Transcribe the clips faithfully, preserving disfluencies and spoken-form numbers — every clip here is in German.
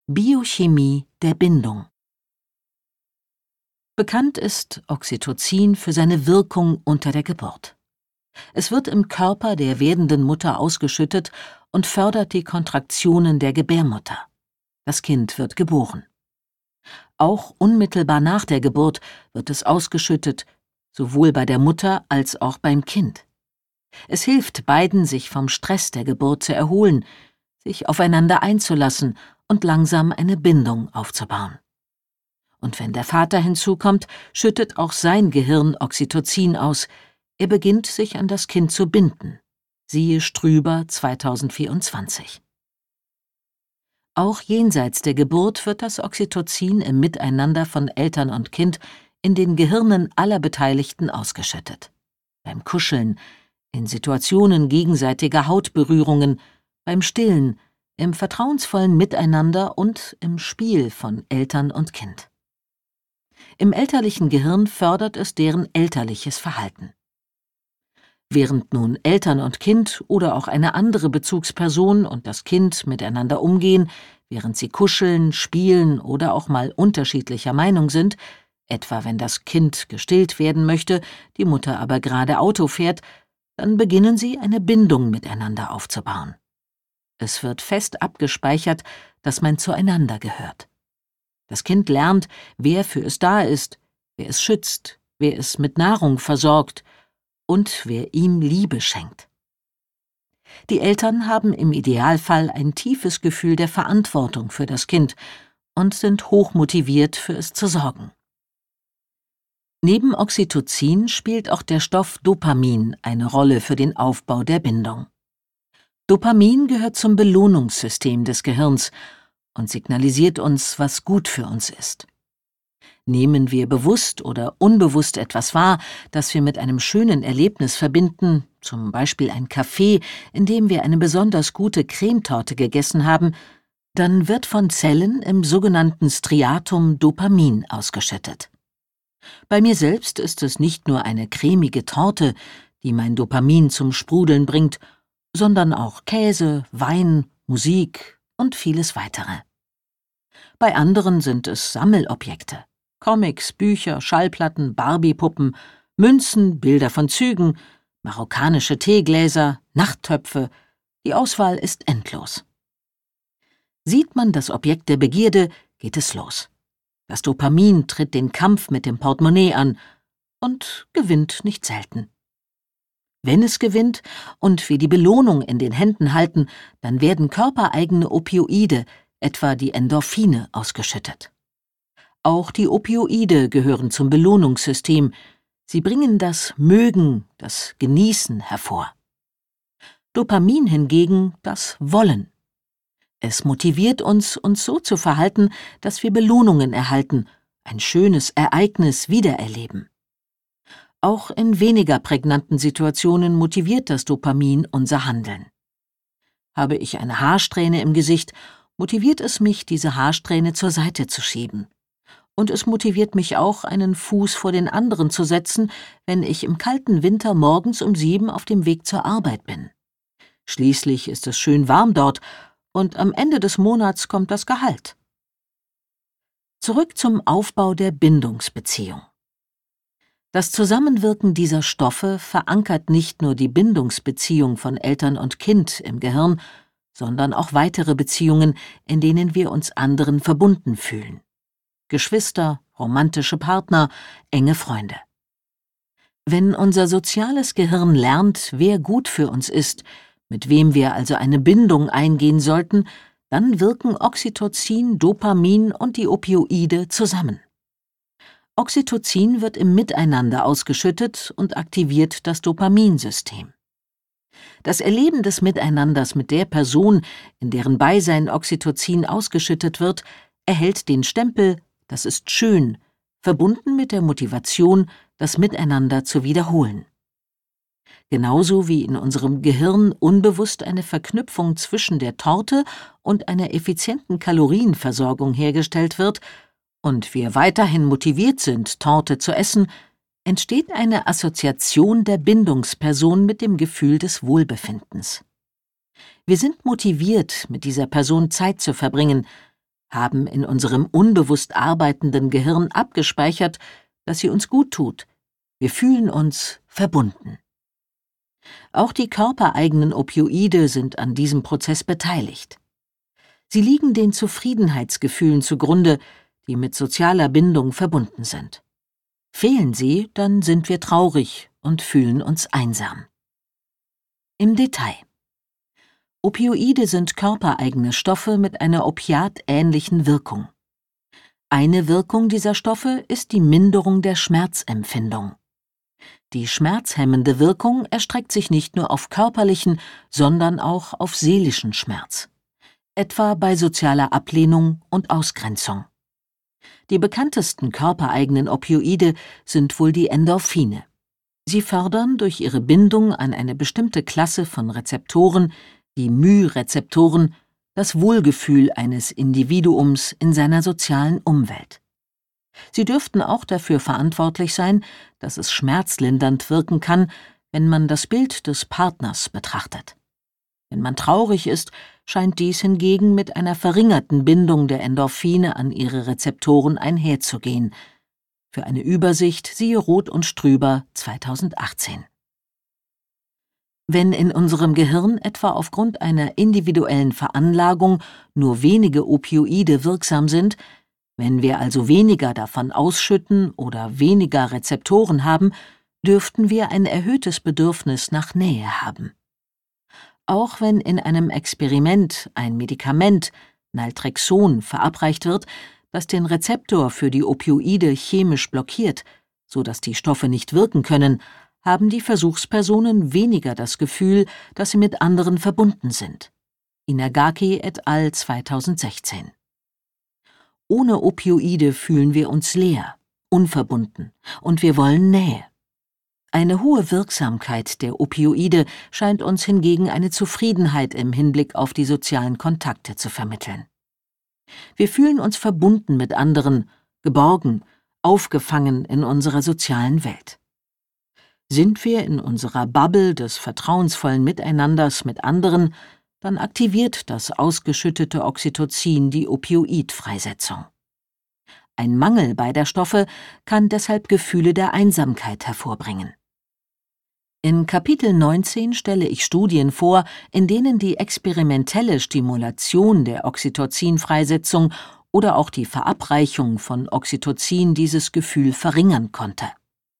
Biochemie der Bindung. Bekannt ist Oxytocin für seine Wirkung unter der Geburt. Es wird im Körper der werdenden Mutter ausgeschüttet und fördert die Kontraktionen der Gebärmutter. Das Kind wird geboren. Auch unmittelbar nach der Geburt wird es ausgeschüttet, sowohl bei der Mutter als auch beim Kind. Es hilft beiden, sich vom Stress der Geburt zu erholen, sich aufeinander einzulassen und langsam eine Bindung aufzubauen. Und wenn der Vater hinzukommt, schüttet auch sein Gehirn Oxytocin aus. Er beginnt, sich an das Kind zu binden. Siehe Strüber zweitausendvierundzwanzig. Auch jenseits der Geburt wird das Oxytocin im Miteinander von Eltern und Kind in den Gehirnen aller Beteiligten ausgeschüttet. Beim Kuscheln, in Situationen gegenseitiger Hautberührungen, beim Stillen, im vertrauensvollen Miteinander und im Spiel von Eltern und Kind. Im elterlichen Gehirn fördert es deren elterliches Verhalten. Während nun Eltern und Kind oder auch eine andere Bezugsperson und das Kind miteinander umgehen, während sie kuscheln, spielen oder auch mal unterschiedlicher Meinung sind, etwa wenn das Kind gestillt werden möchte, die Mutter aber gerade Auto fährt, dann beginnen sie, eine Bindung miteinander aufzubauen. Es wird fest abgespeichert, dass man zueinander gehört. Das Kind lernt, wer für es da ist, wer es schützt, wer es mit Nahrung versorgt und wer ihm Liebe schenkt. Die Eltern haben im Idealfall ein tiefes Gefühl der Verantwortung für das Kind und sind hochmotiviert, für es zu sorgen. Neben Oxytocin spielt auch der Stoff Dopamin eine Rolle für den Aufbau der Bindung. Dopamin gehört zum Belohnungssystem des Gehirns und signalisiert uns, was gut für uns ist. Nehmen wir bewusst oder unbewusst etwas wahr, das wir mit einem schönen Erlebnis verbinden, zum Beispiel ein Kaffee, in dem wir eine besonders gute Cremetorte gegessen haben, dann wird von Zellen im sogenannten Striatum Dopamin ausgeschüttet. Bei mir selbst ist es nicht nur eine cremige Torte, die mein Dopamin zum Sprudeln bringt, sondern auch Käse, Wein, Musik und vieles weitere. Bei anderen sind es Sammelobjekte, Comics, Bücher, Schallplatten, Barbiepuppen, Münzen, Bilder von Zügen, marokkanische Teegläser, Nachttöpfe, die Auswahl ist endlos. Sieht man das Objekt der Begierde, geht es los. Das Dopamin tritt den Kampf mit dem Portemonnaie an und gewinnt nicht selten. Wenn es gewinnt und wir die Belohnung in den Händen halten, dann werden körpereigene Opioide, etwa die Endorphine, ausgeschüttet. Auch die Opioide gehören zum Belohnungssystem. Sie bringen das Mögen, das Genießen hervor. Dopamin hingegen das Wollen. Es motiviert uns, uns so zu verhalten, dass wir Belohnungen erhalten, ein schönes Ereignis wiedererleben. Auch in weniger prägnanten Situationen motiviert das Dopamin unser Handeln. Habe ich eine Haarsträhne im Gesicht, motiviert es mich, diese Haarsträhne zur Seite zu schieben. Und es motiviert mich auch, einen Fuß vor den anderen zu setzen, wenn ich im kalten Winter morgens um sieben auf dem Weg zur Arbeit bin. Schließlich ist es schön warm dort und am Ende des Monats kommt das Gehalt. Zurück zum Aufbau der Bindungsbeziehung. Das Zusammenwirken dieser Stoffe verankert nicht nur die Bindungsbeziehung von Eltern und Kind im Gehirn, sondern auch weitere Beziehungen, in denen wir uns anderen verbunden fühlen. Geschwister, romantische Partner, enge Freunde. Wenn unser soziales Gehirn lernt, wer gut für uns ist, mit wem wir also eine Bindung eingehen sollten, dann wirken Oxytocin, Dopamin und die Opioide zusammen. Oxytocin wird im Miteinander ausgeschüttet und aktiviert das Dopaminsystem. Das Erleben des Miteinanders mit der Person, in deren Beisein Oxytocin ausgeschüttet wird, erhält den Stempel „Das ist schön“, verbunden mit der Motivation, das Miteinander zu wiederholen. Genauso wie in unserem Gehirn unbewusst eine Verknüpfung zwischen der Torte und einer effizienten Kalorienversorgung hergestellt wird und wir weiterhin motiviert sind, Torte zu essen, entsteht eine Assoziation der Bindungsperson mit dem Gefühl des Wohlbefindens. Wir sind motiviert, mit dieser Person Zeit zu verbringen, haben in unserem unbewusst arbeitenden Gehirn abgespeichert, dass sie uns gut tut. Wir fühlen uns verbunden. Auch die körpereigenen Opioide sind an diesem Prozess beteiligt. Sie liegen den Zufriedenheitsgefühlen zugrunde, die mit sozialer Bindung verbunden sind. Fehlen sie, dann sind wir traurig und fühlen uns einsam. Im Detail: Opioide sind körpereigene Stoffe mit einer opiatähnlichen Wirkung. Eine Wirkung dieser Stoffe ist die Minderung der Schmerzempfindung. Die schmerzhemmende Wirkung erstreckt sich nicht nur auf körperlichen, sondern auch auf seelischen Schmerz, etwa bei sozialer Ablehnung und Ausgrenzung. Die bekanntesten körpereigenen Opioide sind wohl die Endorphine. Sie fördern durch ihre Bindung an eine bestimmte Klasse von Rezeptoren, die μ-Rezeptoren, das Wohlgefühl eines Individuums in seiner sozialen Umwelt. Sie dürften auch dafür verantwortlich sein, dass es schmerzlindernd wirken kann, wenn man das Bild des Partners betrachtet. Wenn man traurig ist, scheint dies hingegen mit einer verringerten Bindung der Endorphine an ihre Rezeptoren einherzugehen. Für eine Übersicht siehe Roth und Strüber zweitausendachtzehn. Wenn in unserem Gehirn etwa aufgrund einer individuellen Veranlagung nur wenige Opioide wirksam sind, wenn wir also weniger davon ausschütten oder weniger Rezeptoren haben, dürften wir ein erhöhtes Bedürfnis nach Nähe haben. Auch wenn in einem Experiment ein Medikament, Naltrexon, verabreicht wird, das den Rezeptor für die Opioide chemisch blockiert, so dass die Stoffe nicht wirken können, haben die Versuchspersonen weniger das Gefühl, dass sie mit anderen verbunden sind. Inagaki et al. zweitausendsechzehn. Ohne Opioide fühlen wir uns leer, unverbunden, und wir wollen Nähe. Eine hohe Wirksamkeit der Opioide scheint uns hingegen eine Zufriedenheit im Hinblick auf die sozialen Kontakte zu vermitteln. Wir fühlen uns verbunden mit anderen, geborgen, aufgefangen in unserer sozialen Welt. Sind wir in unserer Bubble des vertrauensvollen Miteinanders mit anderen, dann aktiviert das ausgeschüttete Oxytocin die Opioidfreisetzung. Ein Mangel beider Stoffe kann deshalb Gefühle der Einsamkeit hervorbringen. In Kapitel neunzehn stelle ich Studien vor, in denen die experimentelle Stimulation der Oxytocinfreisetzung oder auch die Verabreichung von Oxytocin dieses Gefühl verringern konnte.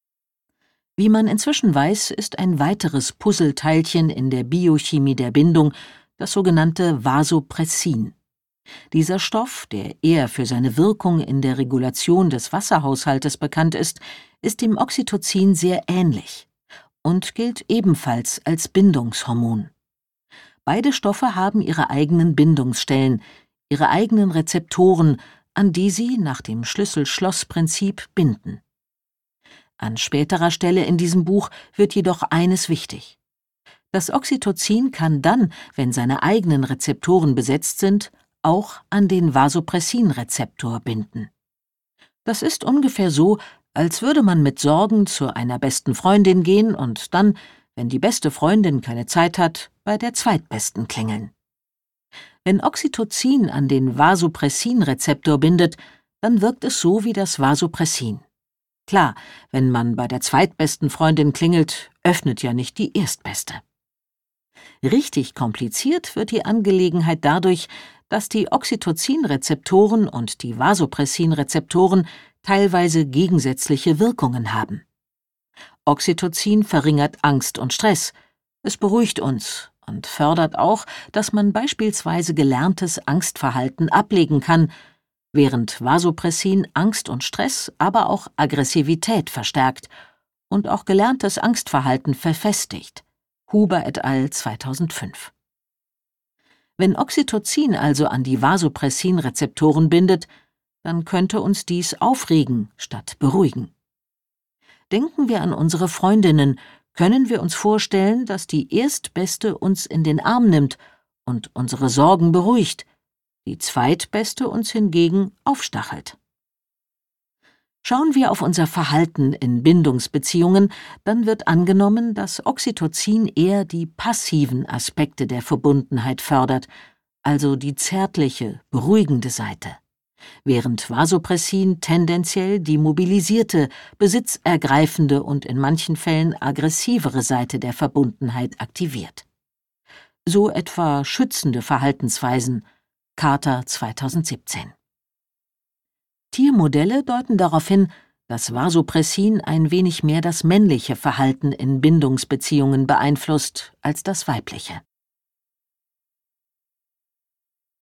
Wie man inzwischen weiß, ist ein weiteres Puzzleteilchen in der Biochemie der Bindung das sogenannte Vasopressin. Dieser Stoff, der eher für seine Wirkung in der Regulation des Wasserhaushaltes bekannt ist, ist dem Oxytocin sehr ähnlich und gilt ebenfalls als Bindungshormon. Beide Stoffe haben ihre eigenen Bindungsstellen, ihre eigenen Rezeptoren, an die sie nach dem Schlüssel-Schloss-Prinzip binden. An späterer Stelle in diesem Buch wird jedoch eines wichtig: Das Oxytocin kann dann, wenn seine eigenen Rezeptoren besetzt sind, auch an den Vasopressin-Rezeptor binden. Das ist ungefähr so, als würde man mit Sorgen zu einer besten Freundin gehen und dann, wenn die beste Freundin keine Zeit hat, bei der zweitbesten klingeln. Wenn Oxytocin an den Vasopressin-Rezeptor bindet, dann wirkt es so wie das Vasopressin. Klar, wenn man bei der zweitbesten Freundin klingelt, öffnet ja nicht die erstbeste. Richtig kompliziert wird die Angelegenheit dadurch, dass die Oxytocin-Rezeptoren und die Vasopressin-Rezeptoren teilweise gegensätzliche Wirkungen haben. Oxytocin verringert Angst und Stress, es beruhigt uns und fördert auch, dass man beispielsweise gelerntes Angstverhalten ablegen kann, während Vasopressin Angst und Stress, aber auch Aggressivität verstärkt und auch gelerntes Angstverhalten verfestigt. Huber et al. zweitausendfünf. Wenn Oxytocin also an die Vasopressin-Rezeptoren bindet, dann könnte uns dies aufregen statt beruhigen. Denken wir an unsere Freundinnen, können wir uns vorstellen, dass die Erstbeste uns in den Arm nimmt und unsere Sorgen beruhigt, die Zweitbeste uns hingegen aufstachelt. Schauen wir auf unser Verhalten in Bindungsbeziehungen, dann wird angenommen, dass Oxytocin eher die passiven Aspekte der Verbundenheit fördert, also die zärtliche, beruhigende Seite, während Vasopressin tendenziell die mobilisierte, besitzergreifende und in manchen Fällen aggressivere Seite der Verbundenheit aktiviert. So etwa schützende Verhaltensweisen, Carter zweitausendsiebzehn. Tiermodelle deuten darauf hin, dass Vasopressin ein wenig mehr das männliche Verhalten in Bindungsbeziehungen beeinflusst als das weibliche.